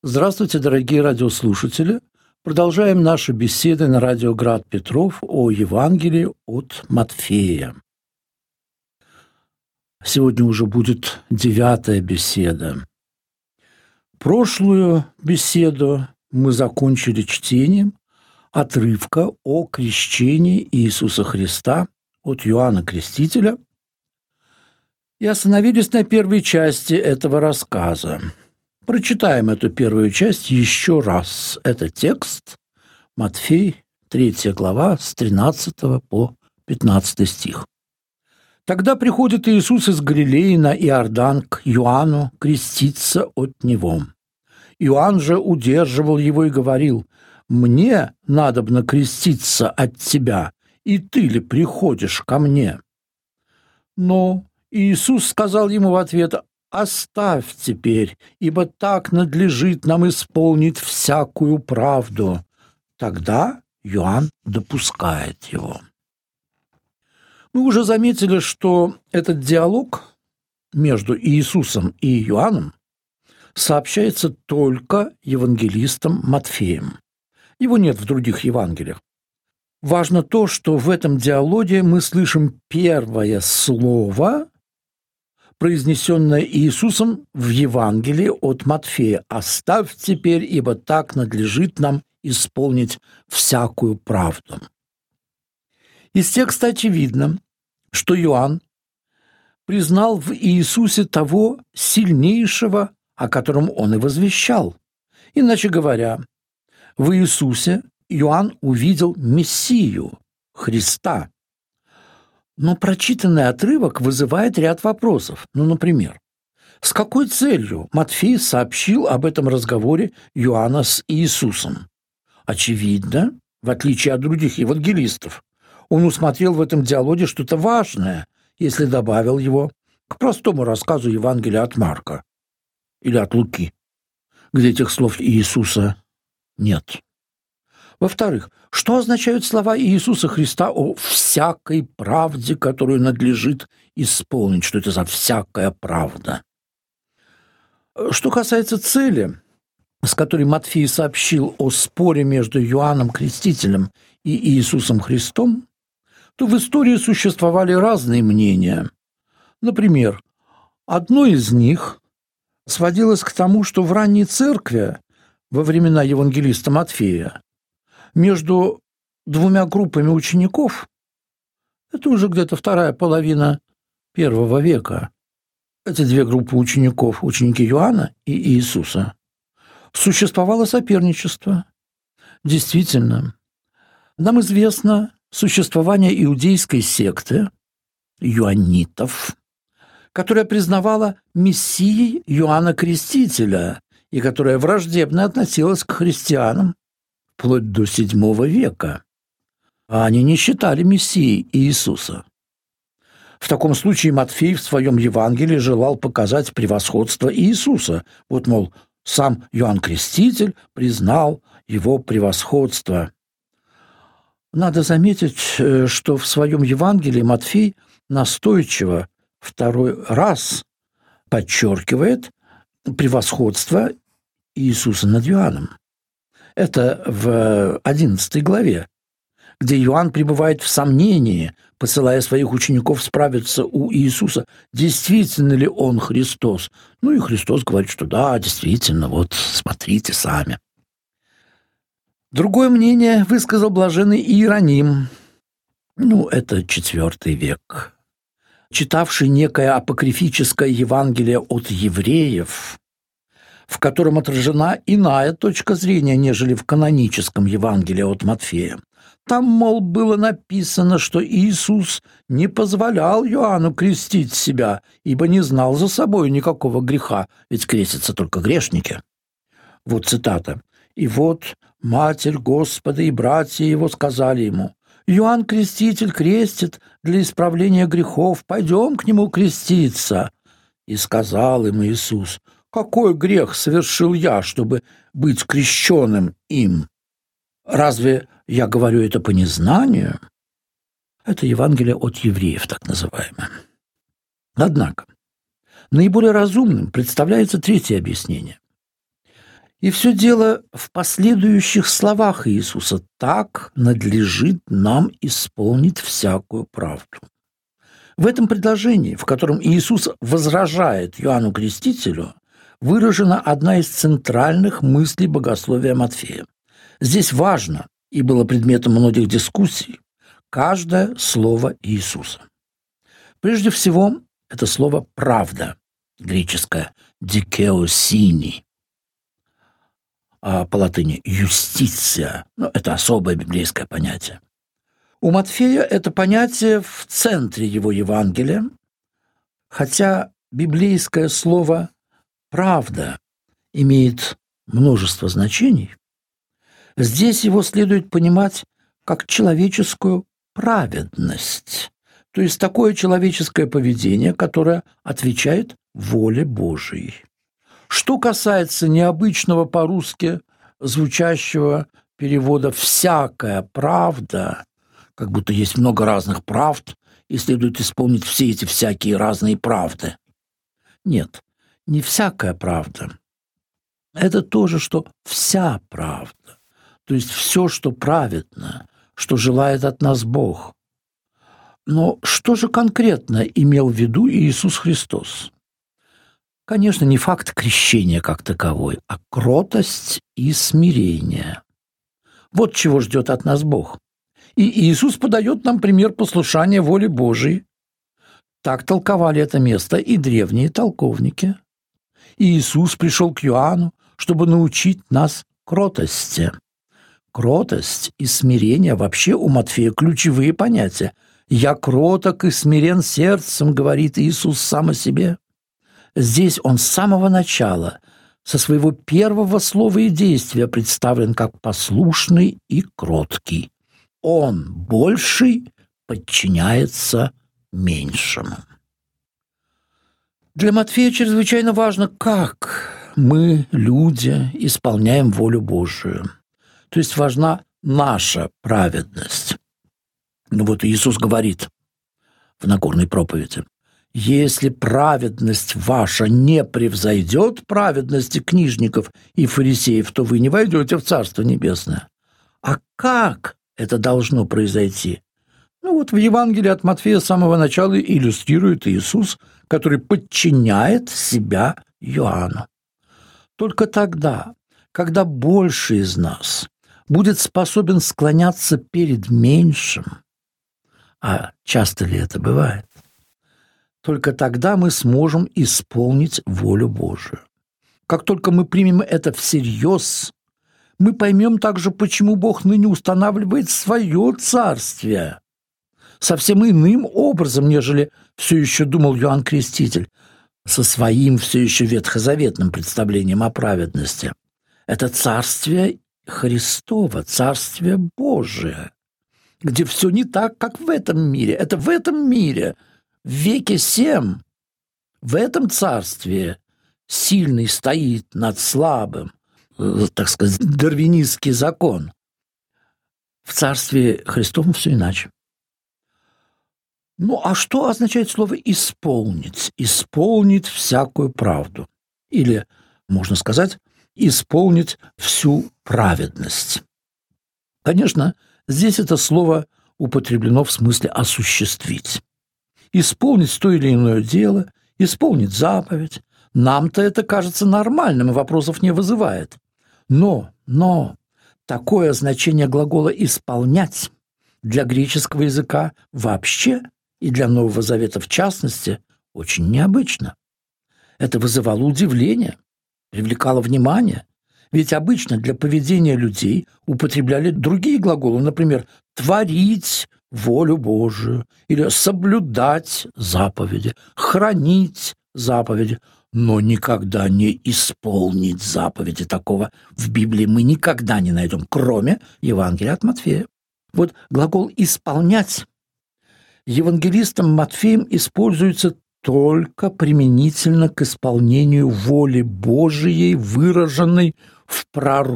Здравствуйте, дорогие радиослушатели! Продолжаем наши беседы на радио «Град Петров» о Евангелии от Матфея. Сегодня уже будет 9-я беседа. Прошлую беседу мы закончили чтением отрывка о крещении Иисуса Христа от Иоанна Крестителя и остановились на первой части этого рассказа. Прочитаем эту первую часть еще раз. Это текст Матфей, 3 глава, с 13 по 15 стих. «Тогда приходит Иисус из Галилеи на Иордан к Иоанну креститься от него. Иоанн же удерживал его и говорил: «Мне надобно креститься от тебя, и ты ли приходишь ко мне?» Но Иисус сказал ему в ответ: «Оставь теперь, ибо так надлежит нам исполнить всякую правду». Тогда Иоанн допускает его. Мы уже заметили, что этот диалог между Иисусом и Иоанном сообщается только евангелистом Матфеем. Его нет в других Евангелиях. Важно то, что в этом диалоге мы слышим первое слово, произнесенное Иисусом в Евангелии от Матфея: «Оставь теперь, ибо так надлежит нам исполнить всякую правду». Из текста очевидно, что Иоанн признал в Иисусе того сильнейшего, о котором он и возвещал. Иначе говоря, в Иисусе Иоанн увидел Мессию, Христа. Но прочитанный отрывок вызывает ряд вопросов. Например, с какой целью Матфей сообщил об этом разговоре Иоанна с Иисусом? Очевидно, в отличие от других евангелистов, он усмотрел в этом диалоге что-то важное, если добавил его к простому рассказу Евангелия от Марка или от Луки, где этих слов Иисуса нет. Во-вторых, что означают слова Иисуса Христа о всякой правде, которую надлежит исполнить? Что это за всякая правда? Что касается цели, с которой Матфей сообщил о споре между Иоанном Крестителем и Иисусом Христом, то в истории существовали разные мнения. Например, одно из них сводилось к тому, что в ранней церкви, во времена евангелиста Матфея, между двумя группами учеников, это уже где-то вторая половина первого века, эти две группы учеников, ученики Иоанна и Иисуса, существовало соперничество. Действительно, нам известно существование иудейской секты иоаннитов, которая признавала мессией Иоанна Крестителя и которая враждебно относилась к христианам вплоть до VII века. А они не считали мессией Иисуса. В таком случае Матфей в своем Евангелии желал показать превосходство Иисуса. Вот, мол, сам Иоанн Креститель признал его превосходство. Надо заметить, что в своем Евангелии Матфей настойчиво второй раз подчеркивает превосходство Иисуса над Иоанном. Это в 11 главе, где Иоанн пребывает в сомнении, посылая своих учеников справиться у Иисуса, действительно ли он Христос. И Христос говорит, что да, действительно, вот смотрите сами. Другое мнение высказал блаженный Иероним, это IV век, читавший некое апокрифическое Евангелие от евреев, в котором отражена иная точка зрения, нежели в каноническом Евангелии от Матфея. Там, мол, было написано, что Иисус не позволял Иоанну крестить себя, ибо не знал за собой никакого греха, ведь крестятся только грешники. Вот цитата. «И вот Матерь Господа и братья его сказали ему: Иоанн Креститель крестит для исправления грехов, пойдем к нему креститься. И сказал им Иисус: какой грех совершил я, чтобы быть крещенным им? Разве я говорю это по незнанию?» Это Евангелие от евреев, так называемое. Однако наиболее разумным представляется третье объяснение. И все дело в последующих словах Иисуса: «Так надлежит нам исполнить всякую правду». В этом предложении, в котором Иисус возражает Иоанну Крестителю, выражена одна из центральных мыслей богословия Матфея. Здесь важно, и было предметом многих дискуссий, каждое слово Иисуса. Прежде всего, это слово «правда», греческое «дикеосини», а по латыни «юстиция». Это особое библейское понятие. У Матфея это понятие в центре его Евангелия, хотя библейское слово «правда» имеет множество значений. Здесь его следует понимать как человеческую праведность, то есть такое человеческое поведение, которое отвечает воле Божией. Что касается необычного по-русски звучащего перевода «всякая правда», как будто есть много разных правд, и следует исполнить все эти всякие разные правды. Нет, не всякая правда. Это то же, что вся правда, то есть все, что праведно, что желает от нас Бог. Но что же конкретно имел в виду Иисус Христос? Конечно, не факт крещения как таковой, а кротость и смирение. Вот чего ждет от нас Бог. И Иисус подает нам пример послушания воле Божией. Так толковали это место и древние толковники. И Иисус пришел к Иоанну, чтобы научить нас кротости. Кротость и смирение вообще у Матфея ключевые понятия. «Я кроток и смирен сердцем», говорит Иисус сам о себе. Здесь он с самого начала, со своего первого слова и действия представлен как послушный и кроткий. Он больший подчиняется меньшему. Для Матфея чрезвычайно важно, как мы, люди, исполняем волю Божию. То есть важна наша праведность. Ну вот Иисус говорит в Нагорной проповеди: «Если праведность ваша не превзойдет праведности книжников и фарисеев, то вы не войдете в Царство Небесное». А как это должно произойти? Ну вот в Евангелии от Матфея с самого начала иллюстрирует Иисус, который подчиняет себя Иоанну. Только тогда, когда больше из нас будет способен склоняться перед меньшим, а часто ли это бывает, только тогда мы сможем исполнить волю Божию. Как только мы примем это всерьез, мы поймем также, почему Бог ныне устанавливает свое царствие совсем иным образом, нежели все еще думал Иоанн Креститель, со своим все еще ветхозаветным представлением о праведности. Это царствие Христово, царствие Божие, где все не так, как в этом мире. Это в этом мире, в веке сем, в этом царстве сильный стоит над слабым, так сказать, дарвинистский закон. В царстве Христовом все иначе. Ну, а что означает слово «исполнить»? Исполнить всякую правду. Или, можно сказать, исполнить всю праведность. Конечно, здесь это слово употреблено в смысле «осуществить». Исполнить то или иное дело, исполнить заповедь. Нам-то это кажется нормальным и вопросов не вызывает. Но такое значение глагола «исполнять» для греческого языка вообще и для Нового Завета в частности очень необычно. Это вызывало удивление, привлекало внимание. Ведь обычно для поведения людей употребляли другие глаголы, например, «творить волю Божию» или «соблюдать заповеди», «хранить заповеди», но никогда не «исполнить заповеди». Такого в Библии мы никогда не найдем, кроме Евангелия от Матфея. Вот глагол «исполнять» евангелистом Матфеем используется только применительно к исполнению воли Божией, выраженной в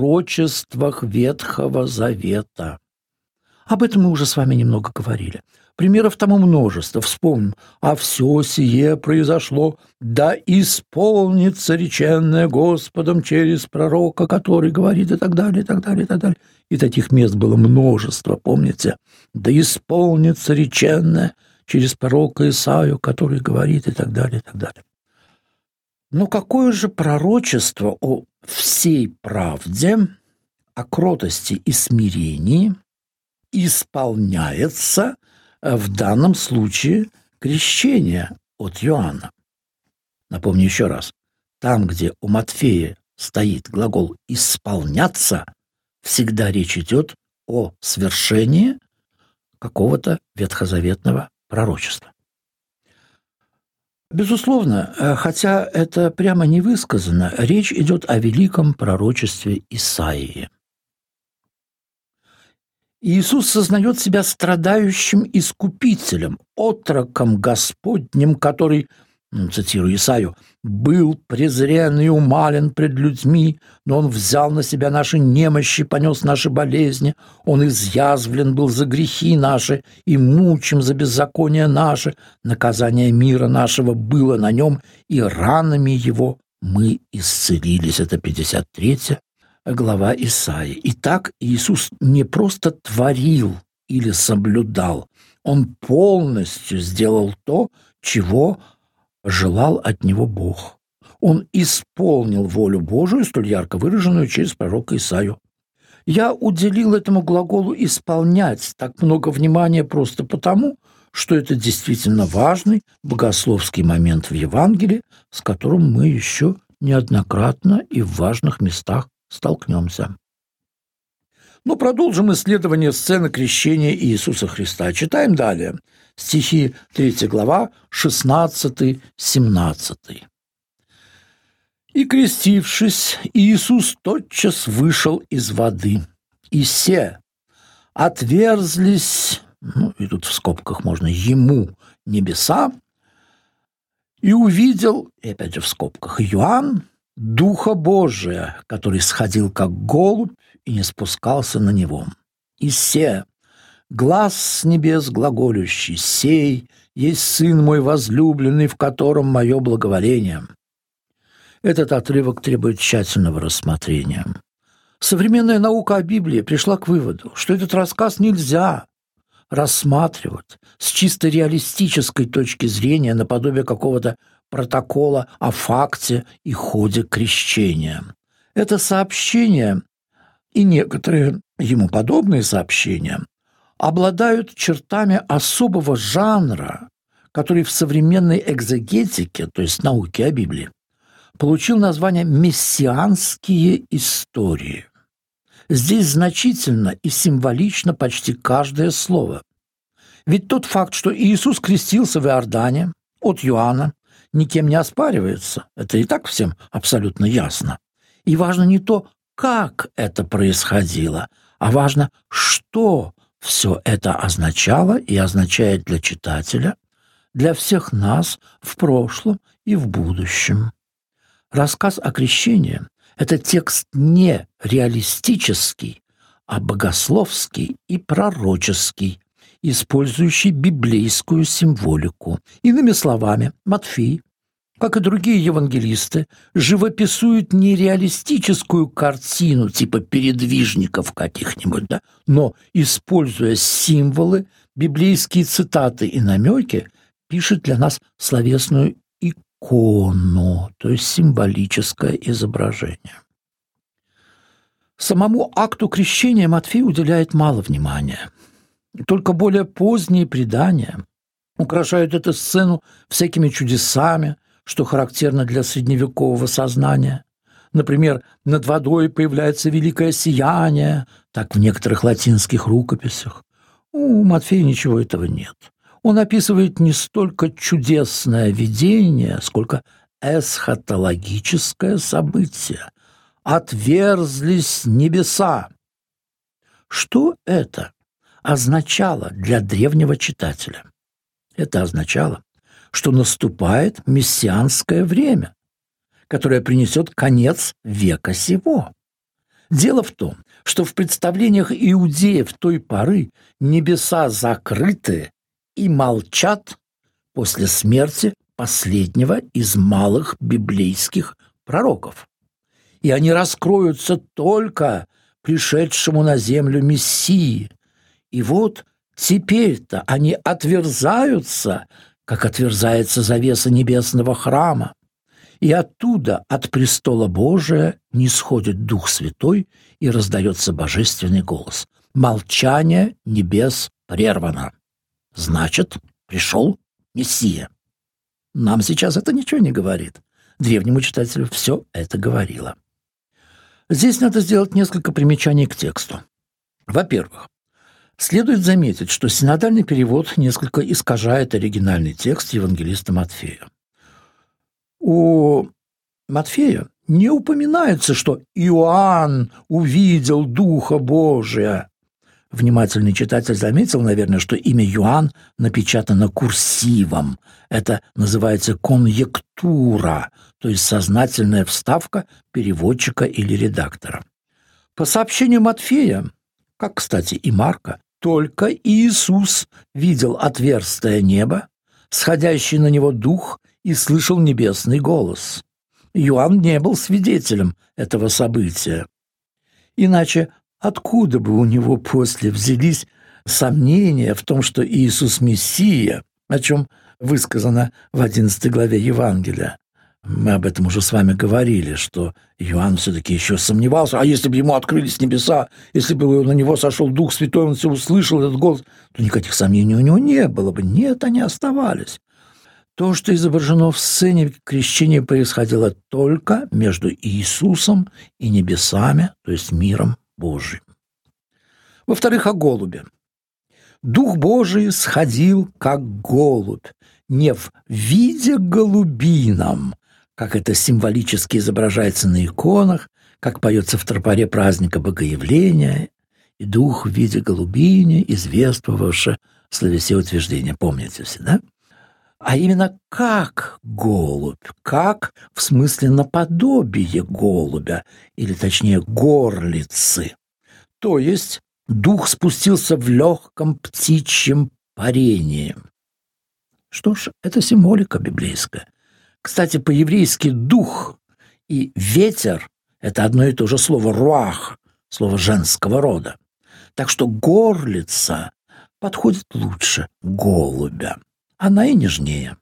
пророчествах Ветхого Завета. Об этом мы уже с вами немного говорили. Примеров тому множество. Вспомним. «А все сие произошло, да исполнится реченное Господом через пророка, который говорит», и так далее, и так далее, и так далее. И таких мест было множество, помните? «Да исполнится реченное через пророка Исаию, который говорит», и так далее, и так далее. Но какое же пророчество о всей правде, о кротости и смирении исполняется в данном случае крещение от Иоанна? Напомню еще раз. Там, где у Матфея стоит глагол «исполняться», всегда речь идет о свершении какого-то ветхозаветного пророчества. Безусловно, хотя это прямо не высказано, речь идет о великом пророчестве Исаии. Иисус сознает себя страдающим искупителем, отроком Господним, который, цитирую Исаию, «был презрен и умален пред людьми, но Он взял на себя наши немощи, понес наши болезни, Он изъязвлен был за грехи наши и мучим за беззаконие наше, наказание мира нашего было на Нем, и ранами Его мы исцелились». Это 53 глава Исаии. Итак, Иисус не просто творил или соблюдал, Он полностью сделал то, чего желал от Него Бог. Он исполнил волю Божию, столь ярко выраженную через пророка Исаию. Я уделил этому глаголу «исполнять» так много внимания просто потому, что это действительно важный богословский момент в Евангелии, с которым мы еще неоднократно и в важных местах столкнемся. Но продолжим исследование сцены крещения Иисуса Христа. Читаем далее. Стихи 3 глава, 16-17. «И, крестившись, Иисус тотчас вышел из воды, и се отверзлись», и тут в скобках можно «ему небеса», «и увидел», и опять же в скобках, Иоанн, Духа Божия, который сходил как голубь и не спускался на него. И се, глас с небес глаголющий, сей есть Сын мой возлюбленный, в котором мое благоволение». Этот отрывок требует тщательного рассмотрения. Современная наука о Библии пришла к выводу, что этот рассказ нельзя рассматривать с чисто реалистической точки зрения наподобие какого-то протокола о факте и ходе крещения. Это сообщение и некоторые ему подобные сообщения обладают чертами особого жанра, который в современной экзегетике, то есть науке о Библии, получил название «мессианские истории». Здесь значительно и символично почти каждое слово. Ведь тот факт, что Иисус крестился в Иордане от Иоанна, никем не оспаривается. Это и так всем абсолютно ясно. И важно не то, как это происходило, а важно, что все это означало и означает для читателя, для всех нас в прошлом и в будущем. Рассказ о крещении – это текст не реалистический, а богословский и пророческий, использующий библейскую символику. Иными словами, Матфей, как и другие евангелисты, живописуют не реалистическую картину типа передвижников каких-нибудь, но, используя символы, библейские цитаты и намеки, пишет для нас словесную икону, то есть символическое изображение. Самому акту крещения Матфей уделяет мало внимания. Только более поздние предания украшают эту сцену всякими чудесами, что характерно для средневекового сознания. Например, над водой появляется великое сияние, так в некоторых латинских рукописях. У Матфея ничего этого нет. Он описывает не столько чудесное видение, сколько эсхатологическое событие. «Отверзлись небеса». Что это означало для древнего читателя? Это означало, что наступает мессианское время, которое принесет конец века сего. Дело в том, что в представлениях иудеев той поры небеса закрыты и молчат после смерти последнего из малых библейских пророков. И они раскроются только пришедшему на землю Мессии. И вот теперь-то они отверзаются, как отверзается завеса небесного храма. И оттуда, от престола Божия, нисходит Дух Святой, и раздается божественный голос. Молчание небес прервано. Значит, пришел Мессия. Нам сейчас это ничего не говорит. Древнему читателю все это говорило. Здесь надо сделать несколько примечаний к тексту. Во-первых, следует заметить, что синодальный перевод несколько искажает оригинальный текст евангелиста Матфея. У Матфея не упоминается, что Иоанн увидел Духа Божия. Внимательный читатель заметил, наверное, что имя Иоанн напечатано курсивом. Это называется конъюнктура, то есть сознательная вставка переводчика или редактора. По сообщению Матфея, как, кстати, и Марка, только Иисус видел отверстое небо, сходящий на него дух, и слышал небесный голос. Иоанн не был свидетелем этого события. Иначе откуда бы у него после взялись сомнения в том, что Иисус Мессия, о чем высказано в 11 главе Евангелия? Мы об этом уже с вами говорили, что Иоанн все-таки еще сомневался, а если бы ему открылись небеса, если бы на него сошел Дух Святой, он все услышал, этот голос, то никаких сомнений у него не было бы. Нет, они оставались. То, что изображено в сцене крещения, происходило только между Иисусом и небесами, то есть миром Божьим. Во-вторых, о голубе. Дух Божий сходил, как голубь, не в виде голубином, как это символически изображается на иконах, как поется в тропаре праздника Богоявления, и дух в виде голубини, извествовавши словесе утверждения. Помните все, да? А именно как голубь, как в смысле наподобие голубя, или точнее горлицы. То есть дух спустился в легком птичьем парении. Что ж, это символика библейская. Кстати, по-еврейски «дух» и «ветер» — это одно и то же слово «руах», слово женского рода. Так что горлица подходит лучше голубя. Она и нежнее.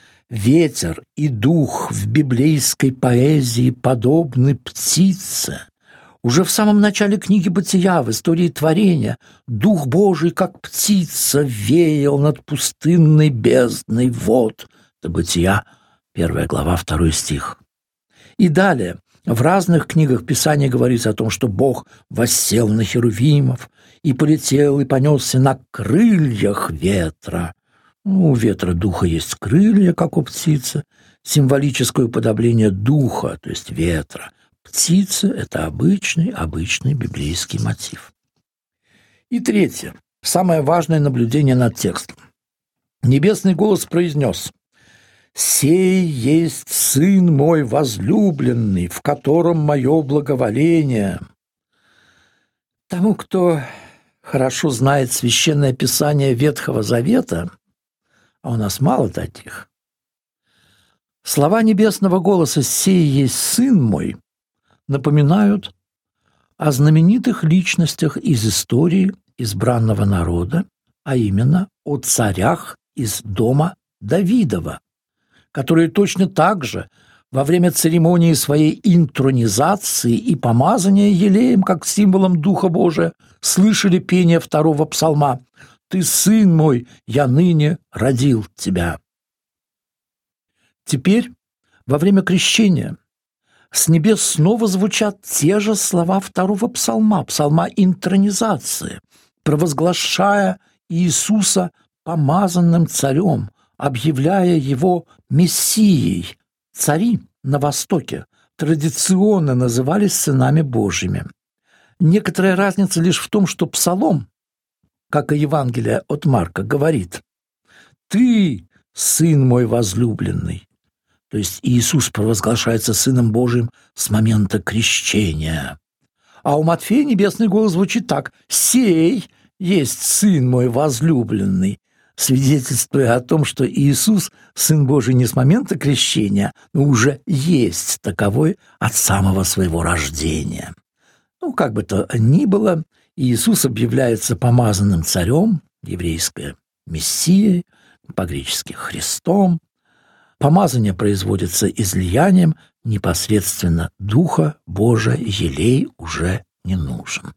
Ветер и дух в библейской поэзии подобны птице. Уже в самом начале книги «Бытия», в истории творения, Дух Божий, как птица, веял над пустынной бездной вод. Это «Бытия», 1 глава, 2 стих. И далее, в разных книгах Писания говорится о том, что Бог воссел на херувимов и полетел и понесся на крыльях ветра. У ветра духа есть крылья, как у птицы, символическое уподобление духа, то есть ветра. Птица – это обычный библейский мотив. И третье, самое важное наблюдение над текстом. Небесный голос произнес: «Сей есть Сын мой возлюбленный, в котором мое благоволение». Тому, кто хорошо знает Священное Писание Ветхого Завета, а у нас мало таких, слова небесного голоса «Сей есть Сын мой» напоминают о знаменитых личностях из истории избранного народа, а именно о царях из дома Давидова, которые точно так же во время церемонии своей интронизации и помазания елеем, как символом Духа Божия, слышали пение 2-го псалма «Ты, сын мой, я ныне родил тебя». Теперь, во время крещения, с небес снова звучат те же слова 2-го псалма, псалма интронизации, провозглашая Иисуса помазанным царем, объявляя его Мессией. Цари на Востоке традиционно назывались сынами Божьими. Некоторая разница лишь в том, что псалом, как и Евангелие от Марка, говорит: «Ты, Сын мой возлюбленный». То есть Иисус провозглашается Сыном Божиим с момента крещения. А у Матфея небесный голос звучит так: «Сей есть Сын мой возлюбленный», свидетельствуя о том, что Иисус – Сын Божий не с момента крещения, но уже есть таковой от самого своего рождения. Как бы то ни было, Иисус объявляется помазанным царем, еврейское Мессией, по-гречески Христом. Помазание производится излиянием непосредственно Духа Божия, елей уже не нужен.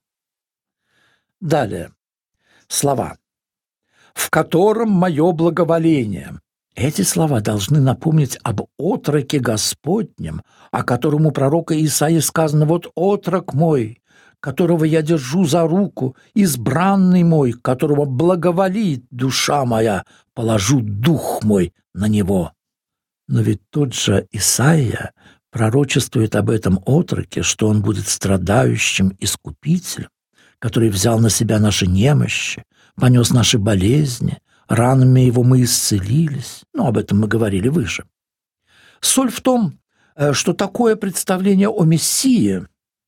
Далее. Слова. «В котором мое благоволение». Эти слова должны напомнить об отроке Господнем, о котором у пророка Исаии сказано: «Вот отрок мой, которого я держу за руку, избранный мой, которого благоволит душа моя, положу дух мой на него». Но ведь тот же Исаия пророчествует об этом отроке, что он будет страдающим искупителем, который взял на себя наши немощи, понес наши болезни, ранами его мы исцелились. Об этом мы говорили выше. Соль в том, что такое представление о Мессии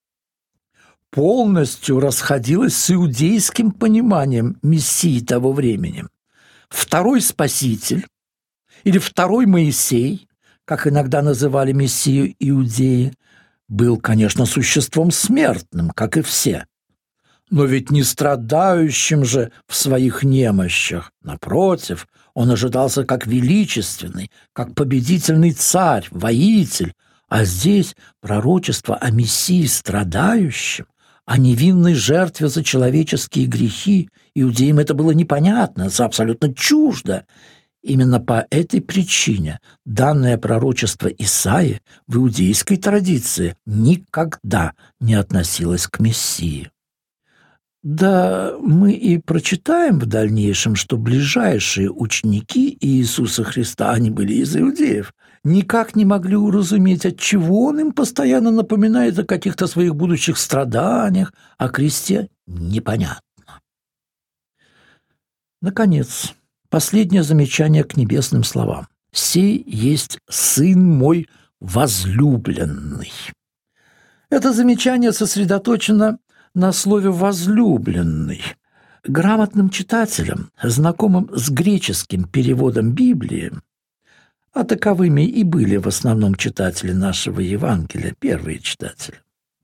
полностью расходилось с иудейским пониманием Мессии того времени. Второй Спаситель или второй Моисей, как иногда называли Мессию иудеи, был, конечно, существом смертным, как и все. Но ведь не страдающим же в своих немощах. Напротив, он ожидался как величественный, как победительный царь, воитель. А здесь пророчество о Мессии страдающем, о невинной жертве за человеческие грехи. Иудеям это было непонятно, это абсолютно чуждо. Именно по этой причине данное пророчество Исаии в иудейской традиции никогда не относилось к Мессии. Да, мы и прочитаем в дальнейшем, что ближайшие ученики Иисуса Христа, они были из иудеев, никак не могли уразуметь, отчего он им постоянно напоминает о каких-то своих будущих страданиях, о кресте непонятно. Наконец, последнее замечание к небесным словам. «Сей есть Сын мой возлюбленный». Это замечание сосредоточено на слове «возлюбленный». Грамотным читателям, знакомым с греческим переводом Библии, а таковыми и были в основном читатели нашего Евангелия, первые читатели,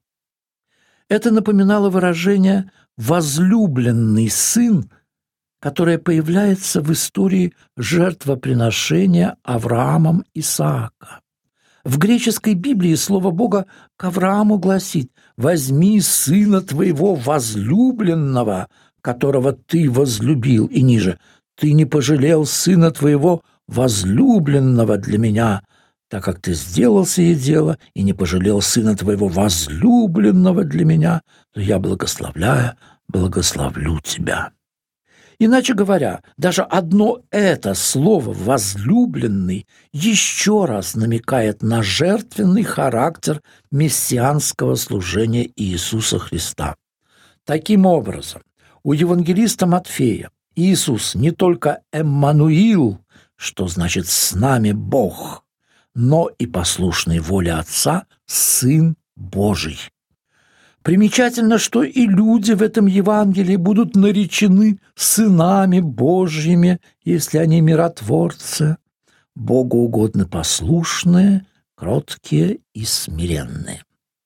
это напоминало выражение «возлюбленный сын», которое появляется в истории жертвоприношения Авраамом Исаака. В греческой Библии слово Бога к Аврааму гласит: «Возьми сына твоего возлюбленного, которого ты возлюбил». И ниже: «Ты не пожалел сына твоего возлюбленного для меня, так как ты сделал сие дело и не пожалел сына твоего возлюбленного для меня, то я, благословляя, благословлю тебя». Иначе говоря, даже одно это слово «возлюбленный» еще раз намекает на жертвенный характер мессианского служения Иисуса Христа. Таким образом, у евангелиста Матфея Иисус не только Эммануил, что значит «с нами Бог», но и послушный воле Отца Сын Божий. Примечательно, что и люди в этом Евангелии будут наречены сынами Божьими, если они миротворцы, Богу угодно послушные, кроткие и смиренные.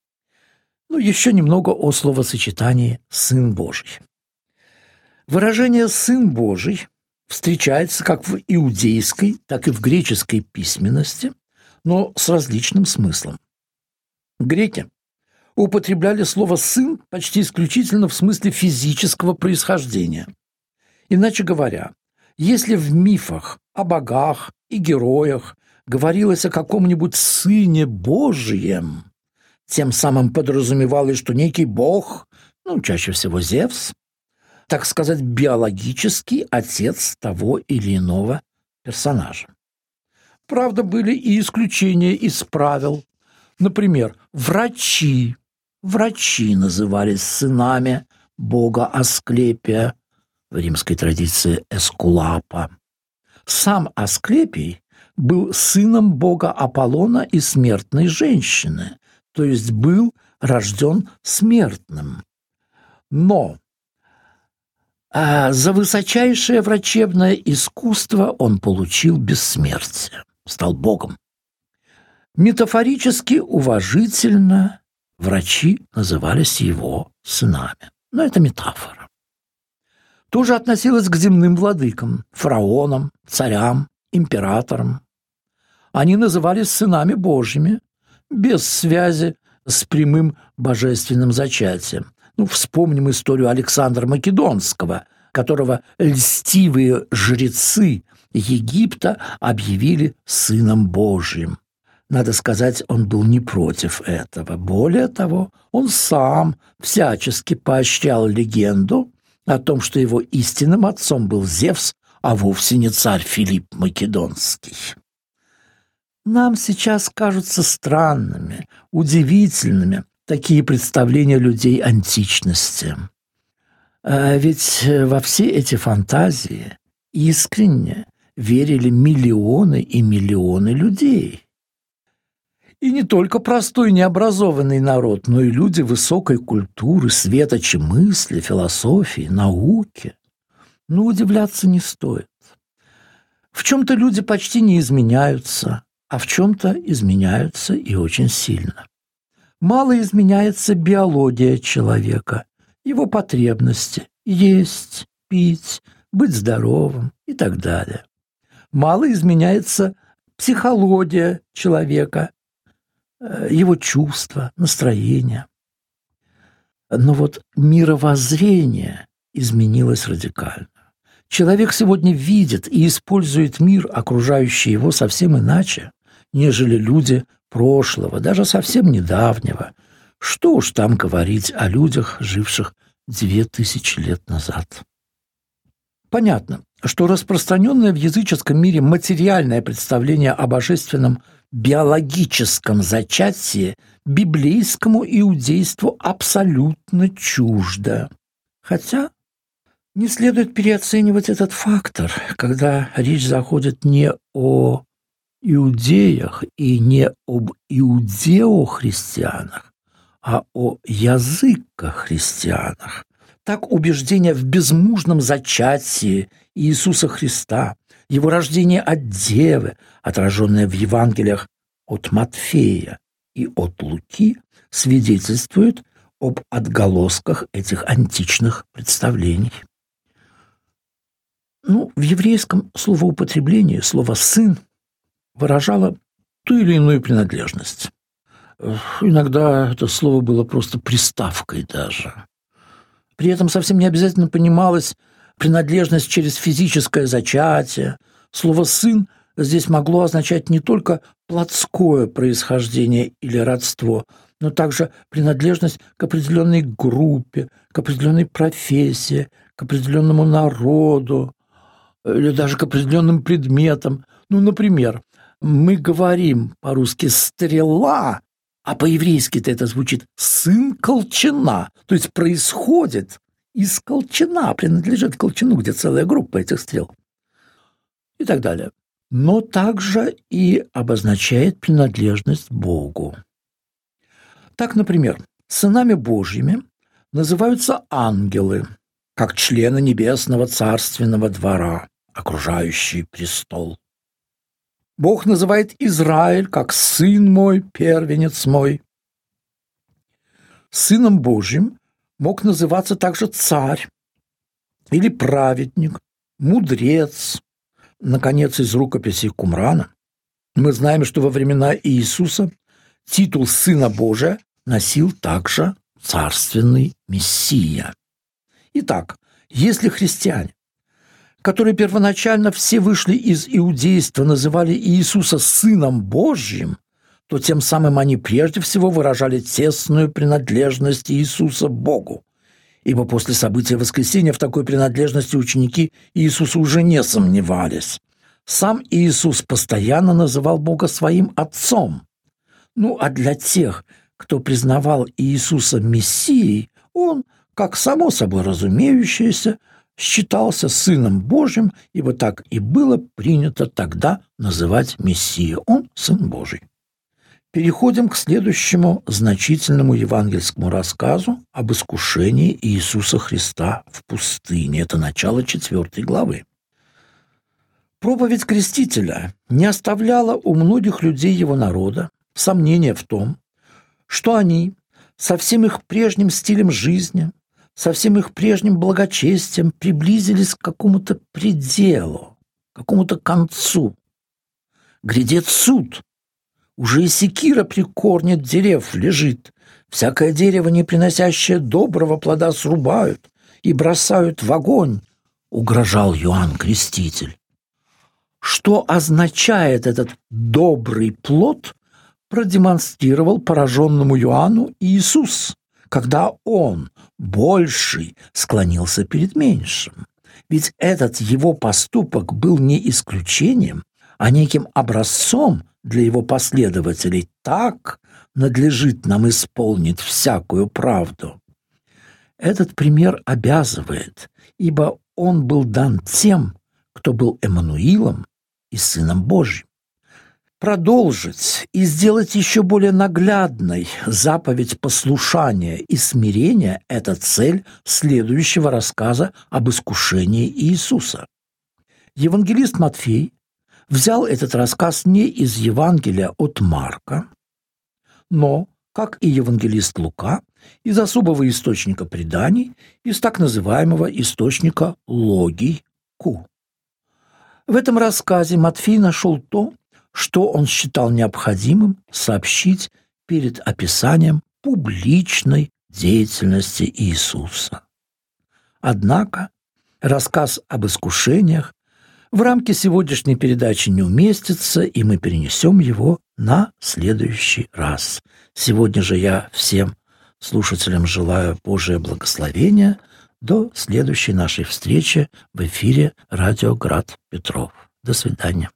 Еще немного о словосочетании «Сын Божий». Выражение «Сын Божий» встречается как в иудейской, так и в греческой письменности, но с различным смыслом. Греки употребляли слово «сын» почти исключительно в смысле физического происхождения. Иначе говоря, если в мифах о богах и героях говорилось о каком-нибудь сыне Божьем, тем самым подразумевалось, что некий бог, чаще всего Зевс, так сказать, биологический отец того или иного персонажа. Правда, были и исключения из правил. Например, врачи назывались сынами бога Асклепия, в римской традиции Эскулапа. Сам Асклепий был сыном бога Аполлона и смертной женщины, то есть был рожден смертным. Но А за высочайшее врачебное искусство он получил бессмертие, стал богом. Метафорически, уважительно врачи назывались его сынами. Но это метафора. Тоже относилось к земным владыкам, фараонам, царям, императорам. Они назывались сынами Божьими, без связи с прямым божественным зачатием. Вспомним историю Александра Македонского, которого льстивые жрецы Египта объявили сыном Божьим. Надо сказать, он был не против этого. Более того, он сам всячески поощрял легенду о том, что его истинным отцом был Зевс, а вовсе не царь Филипп Македонский. Нам сейчас кажутся странными, удивительными такие представления людей античности. Ведь во все эти фантазии искренне верили миллионы и миллионы людей. И не только простой необразованный народ, но и люди высокой культуры, светочи мысли, философии, науки. Но удивляться не стоит. В чем-то люди почти не изменяются, а в чем-то изменяются и очень сильно. Мало изменяется биология человека, его потребности – есть, пить, быть здоровым и так далее. Мало изменяется психология человека, его чувства, настроения. Но вот мировоззрение изменилось радикально. Человек сегодня видит и использует мир, окружающий его, совсем иначе, нежели люди прошлого, даже совсем недавнего. Что уж там говорить о людях, живших 2000 лет назад. Понятно, что распространенное в языческом мире материальное представление о божественном биологическом зачатии библейскому иудейству абсолютно чуждо. Хотя не следует переоценивать этот фактор, когда речь заходит не о иудеях и не об иудеохристианах, а о языкохристианах. Так убеждение в безмужном зачатии Иисуса Христа, его рождение от Девы, отраженное в Евангелиях от Матфея и от Луки, свидетельствует об отголосках этих античных представлений. В еврейском словоупотреблении слово «сын» выражало ту или иную принадлежность. Иногда это слово было просто приставкой даже. При этом совсем не обязательно понималась принадлежность через физическое зачатие. Слово «сын» здесь могло означать не только плотское происхождение или родство, но также принадлежность к определенной группе, к определенной профессии, к определенному народу или даже к определенным предметам. Например, мы говорим по-русски «стрела», а по-еврейски-то это звучит «сын Колчана», то есть происходит из Колчана, принадлежит Колчану, где целая группа этих стрел и так далее. Но также и обозначает принадлежность Богу. Так, например, сынами Божьими называются ангелы, как члены небесного царственного двора, окружающий престол. Бог называет Израиль как «сын мой, первенец мой». Сыном Божьим мог называться также царь или праведник, мудрец. Наконец, из рукописи Кумрана мы знаем, что во времена Иисуса титул Сына Божия носил также царственный Мессия. Итак, если христиане, которые первоначально все вышли из иудейства, называли Иисуса Сыном Божьим, то тем самым они прежде всего выражали тесную принадлежность Иисуса Богу. Ибо после события воскресения в такой принадлежности ученики Иисуса уже не сомневались. Сам Иисус постоянно называл Бога своим Отцом. А для тех, кто признавал Иисуса Мессией, он, как само собой разумеющееся, считался Сыном Божьим, ибо так и было принято тогда называть Мессию. Он Сын Божий. переходим к следующему значительному евангельскому рассказу об искушении Иисуса Христа в пустыне. Это начало 4 главы. Проповедь Крестителя не оставляла у многих людей его народа сомнения в том, что они со всем их прежним стилем жизни, со всем их прежним благочестием приблизились к какому-то пределу, к какому-то концу. Грядет суд. Уже и секира при корне дерев лежит. Всякое дерево, не приносящее доброго плода, срубают и бросают в огонь, угрожал Иоанн Креститель. Что означает этот добрый плод, продемонстрировал пораженному Иоанну Иисус, когда он, больший, склонился перед меньшим. Ведь этот его поступок был не исключением, а неким образцом для его последователей. Так надлежит нам исполнить всякую правду. Этот пример обязывает, ибо он был дан тем, кто был Эммануилом и Сыном Божьим. Продолжить и сделать еще более наглядной заповедь послушания и смирения – это цель следующего рассказа об искушении Иисуса. Евангелист Матфей взял этот рассказ не из Евангелия от Марка, но, как и евангелист Лука, из особого источника преданий, из так называемого источника логику. В этом рассказе Матфей нашел то, что он считал необходимым сообщить перед описанием публичной деятельности Иисуса. Однако рассказ об искушениях в рамки сегодняшней передачи не уместится, и мы перенесем его на следующий раз. Сегодня же я всем слушателям желаю Божие благословения. До следующей нашей встречи в эфире радио Град Петров. До свидания.